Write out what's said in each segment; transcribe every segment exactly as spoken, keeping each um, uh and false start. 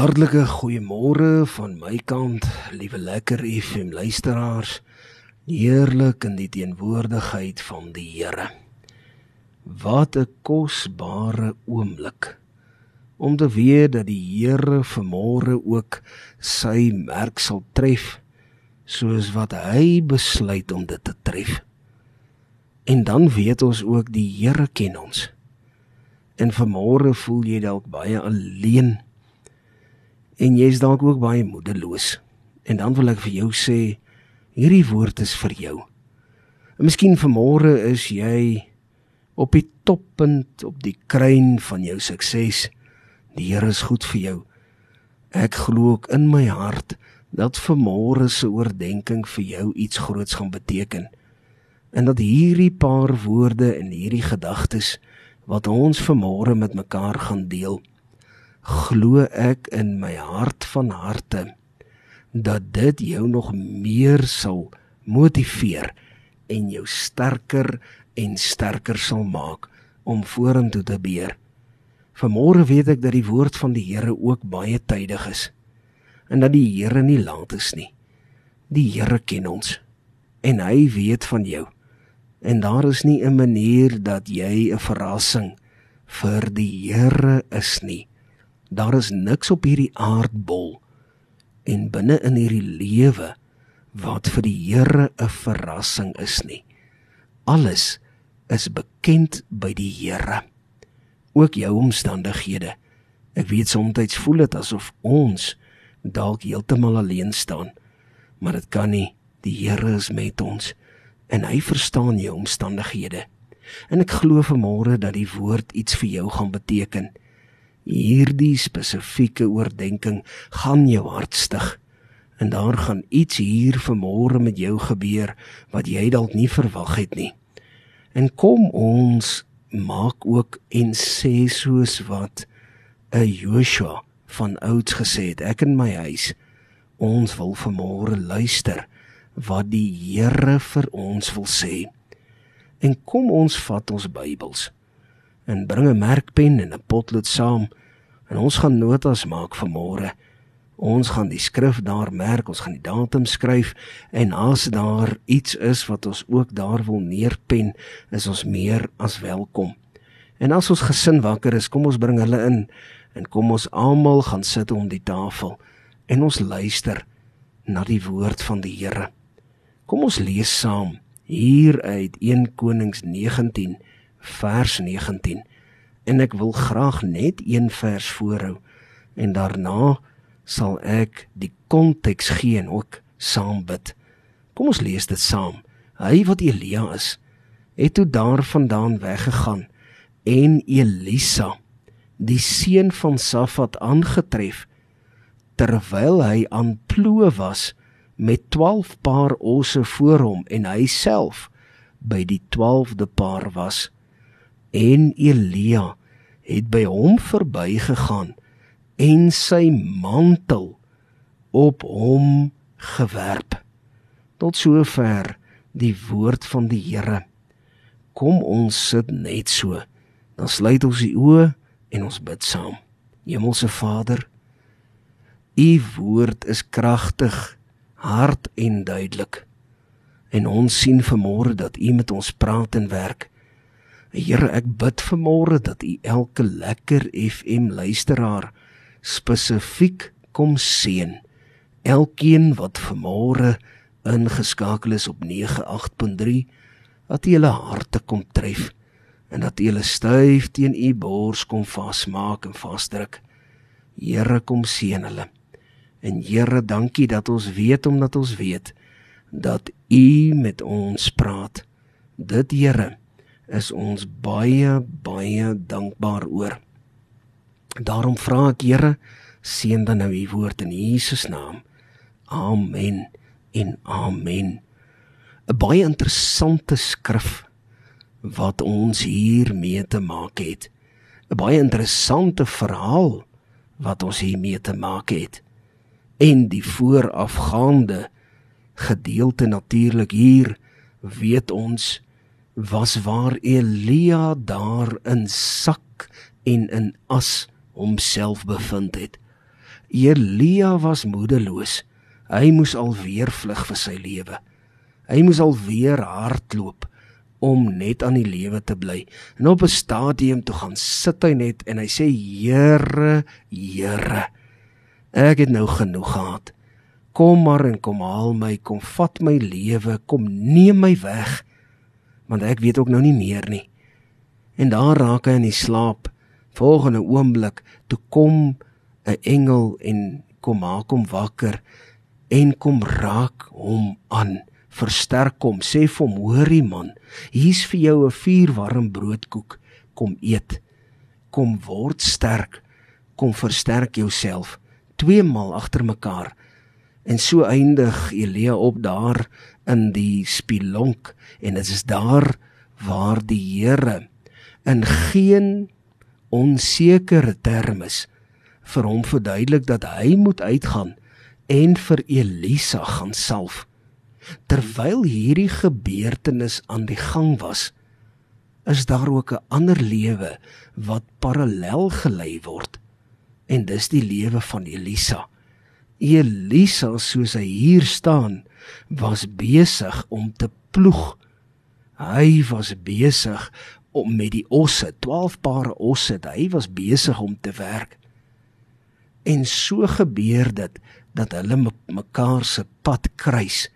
Hartlike goeiemôre van my kant, liewe Lekker F M luisteraars, heerlik in die teenwoordigheid van die Here. Wat 'n kosbare oomblik, om te weet dat die Here vanmôre ook sy merk sal tref, soos wat hy besluit om dit te tref. En dan weet ons ook, die Here ken ons. En vanmôre voel jy dalk baie alleen, en jy is dalk ook baie moedeloos. En dan wil ek vir jou sê, hierdie woord is vir jou. En miskien vanmôre is jy op die toppunt, op die kruin van jou sukses. Die Here is goed vir jou. Ek glo ook in my hart, dat vanmôre se oordeenking vir jou iets groots gaan beteken. En dat hierdie paar woorde en hierdie gedagtes, wat ons vanmôre met mekaar gaan deel, glo ek in my hart van harte, dat dit jou nog meer sal motiveer, en jou sterker en sterker sal maak, om vorentoe te beer. Vanmôre weet ek dat die woord van die Here ook baie tydig is, en dat die Here nie laat is nie. Die Here ken ons, en hy weet van jou, en daar is nie 'n manier dat jy 'n verrassing vir die Here is nie. Daar is niks op hierdie aardbol en binne in hierdie lewe wat vir die Here 'n verrassing is nie. Alles is bekend by die Here, ook jou omstandighede. Ek weet soms voel dit asof ons dalk heeltemal alleen staan, maar dit kan nie. Die Here is met ons en hy verstaan jou omstandighede. En ek glo vanmôre dat die woord iets vir jou gaan beteken. Hierdie spesifieke oordeenking gaan jou hart stig, en daar gaan iets hier vanmôre met jou gebeur, wat jy dalk nie verwag het nie. En kom ons maak ook en sê soos wat 'n Joshua van ouds gesê het, ek in my huis, ons wil vanmôre luister, wat die Here vir ons wil sê. En kom ons vat ons Bybels, en bring 'n merkpen en 'n potlood saam, en ons gaan notas maak vanmôre. Ons gaan die skrif daar merk, ons gaan die datum skryf, en as daar iets is wat ons ook daar wil neerpen, is ons meer as welkom. En as ons gesin wakker is, kom ons bring hulle in, en kom ons almal gaan sit om die tafel, en ons luister na die woord van die Here. Kom ons lees saam, hier uit Eerste Konings negentien, vers negentien, en ek wil graag net een vers voorhou, en daarna sal ek die konteks gee en ook saam bid. Kom ons lees dit saam. Hy wat Elia is, het toe daar vandaan weggegaan, en Elisa, die seun van Safat, aangetref, terwyl hy aan ploë was, met twaalf paar osse voor hom, en hy self by die twaalfde paar was. En Elia het by hom verbygegaan, en sy mantel op hom gewerp. Tot sover die woord van die Here. Kom ons sit net so, dan sluit ons die oë en ons bid saam. Hemelse Vader, U woord is kragtig, hard en duidelik, en ons sien vanmôre dat U met ons praat en werk. Here, ek bid vanmôre dat U elke Lekker F M luisteraar spesifiek kom seën. Elkeen wat vanmôre ingeskakel is op nege agt punt drie, dat U hulle harte kom tref, en dat U hulle styf teen U bors kom vasmaak en vasdruk. Here, kom seën hulle. En Here, dankie dat ons weet, omdat ons weet, dat U met ons praat. Dit, Here, is ons baie, baie dankbaar oor. Daarom vra ek, Here, seën dan nou U woord in Jesus naam. Amen en amen. 'n Baie interessante skrif wat ons hiermee te maak het. 'n Baie interessante verhaal wat ons hiermee te maak het. En die voorafgaande gedeelte natuurlik hier, weet ons, was waar Elia daar in sak en in as homself bevind het. Elia was moedeloos. Hy moes alweer vlug vir sy lewe. Hy moes alweer hardloop om net aan die lewe te bly. En op 'n stadium toe gaan sit hy net en hy sê, Here, Here, ek het nou genoeg gehad. Kom maar en kom haal my, kom vat my lewe, kom neem my weg, want ek weet ook nou nie meer nie. En daar raak hy in die slaap. Volgende oomblik, toe kom 'n engel en kom maak hom wakker en kom raak hom aan, versterk hom, sê vir hom, hoorie man, hier's vir jou 'n vuurwarm broodkoek, kom eet, kom word sterk, kom versterk jouself, tweemaal agter mekaar. En so eindig Elia op daar in die spilonk, en dit is daar waar die Here in geen onsekere termes vir hom verduidelik dat hy moet uitgaan en vir Elisa gaan salf. Terwyl hierdie gebeurtenis aan die gang was, is daar ook 'n ander lewe wat parallel gelei word, en dis die lewe van Elisa. Elisa, soos hy hier staan, was besig om te ploeg. Hy was besig om met die osse, twaalf pare osse, hy was besig om te werk. En so gebeur dit, dat hulle mekaar se pad kruis.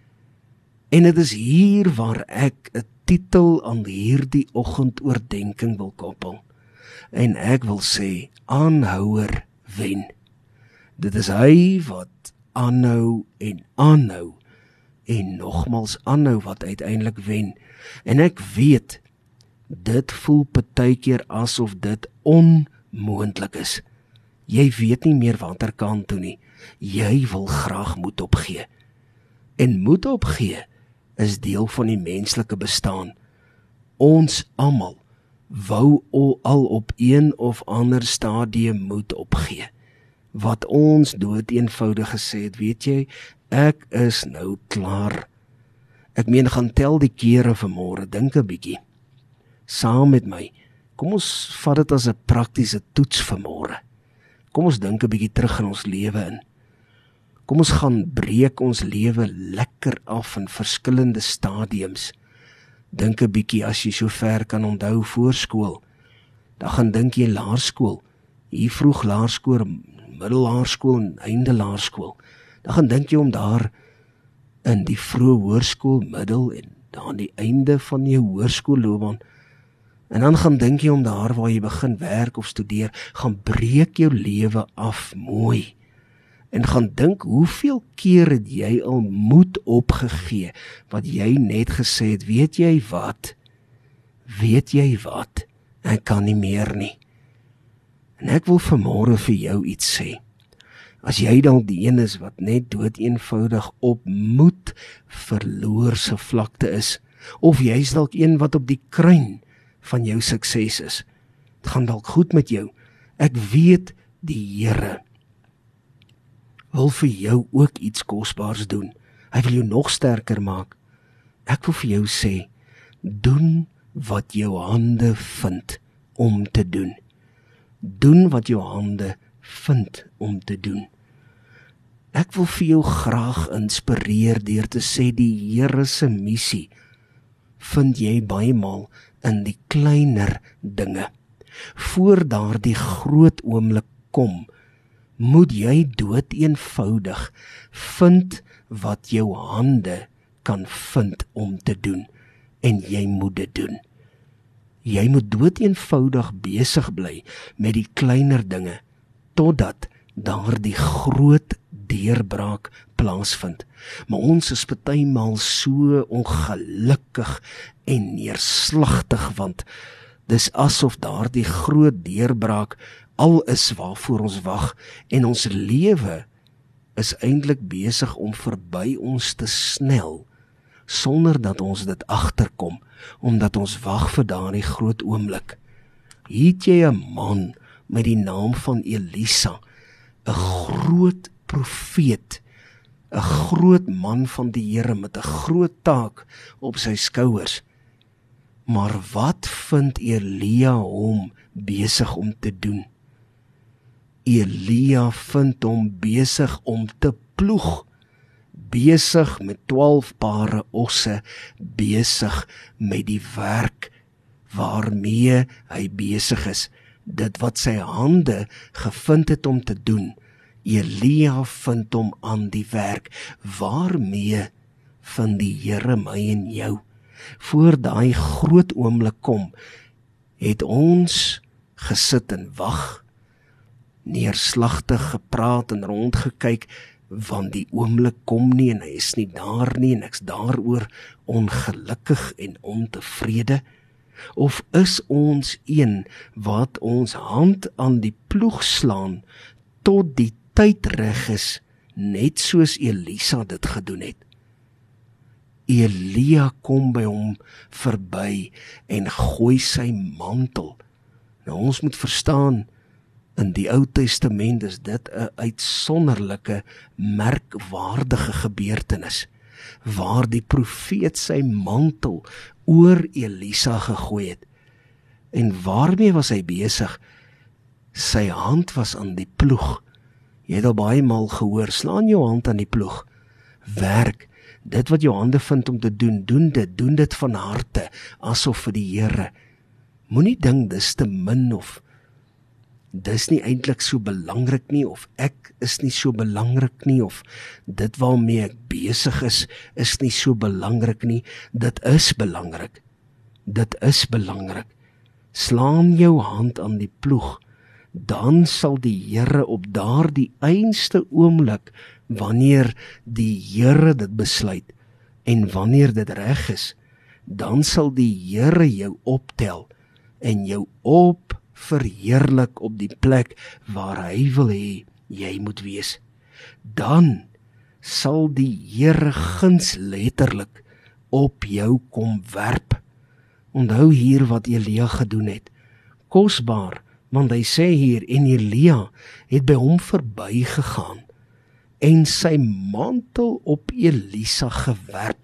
En dit is hier waar ek 'n titel aan hierdie oggendoordenking wil koppel. En ek wil sê, aanhouer wen. Dit is hy wat aanhou en aanhou, en nogmals aanhou wat uiteindelik wen. En ek weet, dit voel partykeer asof dit onmoontlik is. Jy weet nie meer watter kant toe nie. Jy wil graag moed opgee. En moed opgee is deel van die menslike bestaan. Ons almal wou al op een of ander stadium moed opgee. Wat ons dood eenvoudig gesê het, weet jy, ek is nou klaar. Ek meen, gaan tel die kere vanmôre, dink 'n bietjie. Saam met my, kom ons vat dit as 'n praktiese toets vanmôre. Kom ons dink 'n bietjie terug in ons lewe in. Kom ons gaan breek ons lewe lekker af in verskillende stadiums. Dink 'n bietjie as jy so ver kan onthou voorskool. Dan gaan dink jy laerskool, hier vroeg laerskool, middellaerskool en einde laerskool. Dan gaan dink jy om daar in die vroeë hoërskool, middel en dan die einde van jou hoërskoolloopbaan. En dan gaan dink jy om daar waar jy begin werk of studeer, gaan breek jou lewe af mooi. En gaan dink hoeveel keer het jy al moed opgegee, wat jy net gesê het, weet jy wat, weet jy wat, ek kan nie meer nie. En ek wil vanmôre vir jou iets sê. As jy dalk die een is wat net dood eenvoudig op moed verloor se vlakte is, of jy is dalk een wat op die kruin van jou sukses is, dit gaan dalk goed met jou. Ek weet die Here wil vir jou ook iets kosbaars doen. Hy wil jou nog sterker maak. Ek wil vir jou sê, doen wat jou hande vind om te doen. Doen wat jou hande vind om te doen. Ek wil vir jou graag inspireer deur te sê, die Here se missie vind jy baie maal in die kleiner dinge. Voor daardie groot oomblik kom, moet jy dood eenvoudig vind wat jou hande kan vind om te doen, en jy moet dit doen. Jy moet dood eenvoudig besig bly met die kleiner dinge, totdat daardie groot deurbraak plaasvind. Maar ons is partymal so ongelukkig en neerslagtig, want dis asof daardie groot deurbraak al is waarvoor ons wag, en ons lewe is eintlik besig om verby ons te snel, sonder dat ons dit agterkom, omdat ons wag vir daardie groot oomblik. Hier het jy 'n man met die naam van Elisa, 'n groot profeet, 'n groot man van die Here met 'n groot taak op sy skouers. Maar wat vind Elia hom besig om te doen? Elia vind hom besig om te ploeg, besig met twaalf pare osse, besig met die werk waarmee hy besig is, dit wat sy hande gevind het om te doen. Elia vind hom aan die werk. Waarmee vind die Here my en jou? Voor daai groot oomblik kom, het ons gesit en wag, neerslagtig gepraat en rondgekyk, want die oomblik kom nie en hy is nie daar nie en ek's daaroor ongelukkig en ontevrede? Of is ons een wat ons hand aan die ploeg slaan tot die tyd reg is, net soos Elisa dit gedoen het? Elia kom by hom verby en gooi sy mantel. Nou ons moet verstaan, in die Ou Testament is dit 'n uitsonderlike, merkwaardige gebeurtenis, waar die profeet sy mantel oor Elisa gegooi het. En waarmee was hy besig? Sy hand was aan die ploeg. Jy het al baie maal gehoor, slaan jou hand aan die ploeg. Werk, dit wat jou hande vind om te doen, doen dit, doen dit van harte, asof vir die Here. Moenie dink dis te min of dis nie eintlik so belangrik nie, of ek is nie so belangrik nie, of dit waarmee ek besig is, is nie so belangrik nie. Dit is belangrik. Dit is belangrik. Slaan jou hand aan die ploeg, dan sal die Here op daardie einste oomblik, wanneer die Here dit besluit, en wanneer dit reg is, dan sal die Here jou optel, en jou op verheerlik op die plek waar hy wil hê jy moet wees. Dan sal die Here guns letterlik op jou kom werp. Onthou hier wat Elia gedoen het. Kosbaar, want hy sê hier, en Elia het by hom verby gegaan en sy mantel op Elisa gewerp.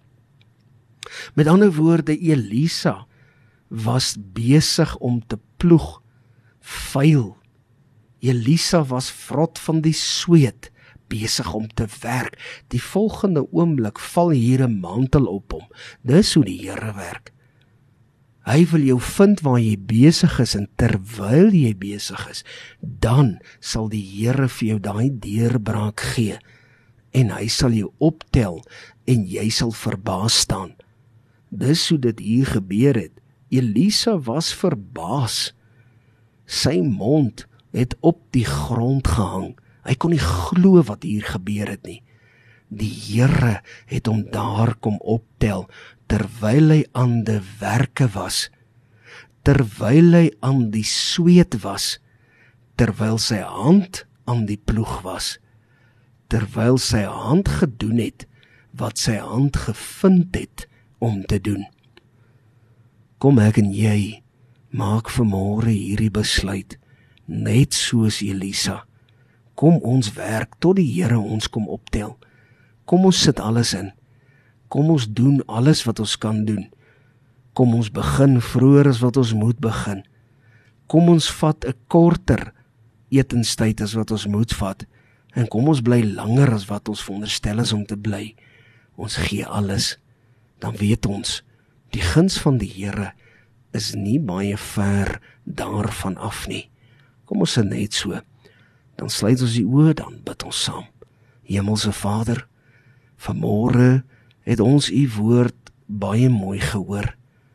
Met ander woorde, Elisa was besig om te ploeg, vuil. Elisa was vrot van die sweet, besig om te werk. Die volgende oomblik val hier 'n mantel op hom. Dis hoe die Here werk. Hy wil jou vind waar jy besig is, en terwyl jy besig is, dan sal die Here vir jou daai deurbraak gee, en hy sal jou optel, en jy sal verbaas staan. Dis hoe dit hier gebeur het. Elisa was verbaas. Sy mond het op die grond gehang. Hy kon nie glo wat hier gebeur het nie. Die Here het hom daar kom optel, terwyl hy aan die werke was, terwyl hy aan die sweet was, terwyl sy hand aan die ploeg was, terwyl sy hand gedoen het, wat sy hand gevind het om te doen. Kom ek en jy, maak vanmôre hierdie besluit, net soos Elisa. Kom ons werk tot die Here ons kom optel. Kom ons sit alles in. Kom ons doen alles wat ons kan doen. Kom ons begin vroeër as wat ons moet begin. Kom ons vat 'n korter etenstyd as wat ons moet vat. En kom ons bly langer as wat ons veronderstel is om te bly. Ons gee alles. Dan weet ons, die guns van die Here is nie baie ver daarvan af nie. Kom ons sit net so. Dan sluit ons die oë, dan bid ons saam. Hemelse Vader, vanmôre het ons u woord baie mooi gehoor.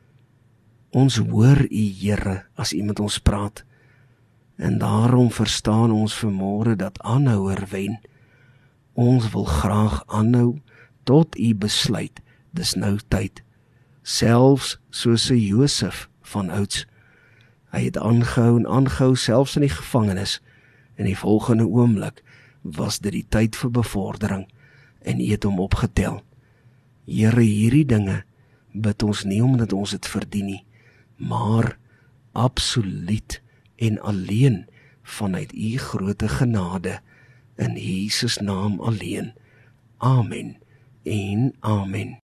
Ons hoor u Here as u met ons praat. En daarom verstaan ons vanmôre dat aanhouer wen. Ons wil graag aanhou tot u besluit, dis nou tyd. Selfs soos 'n Josef van ouds. Hy het aangehou en aangehou selfs in die gevangenis. In die volgende oomblik was dit die tyd vir bevordering en u het hom opgetel. Here, hierdie dinge bid ons nie omdat ons dit verdien nie, maar absoluut en alleen vanuit u groote genade in Jesus naam alleen. Amen en amen.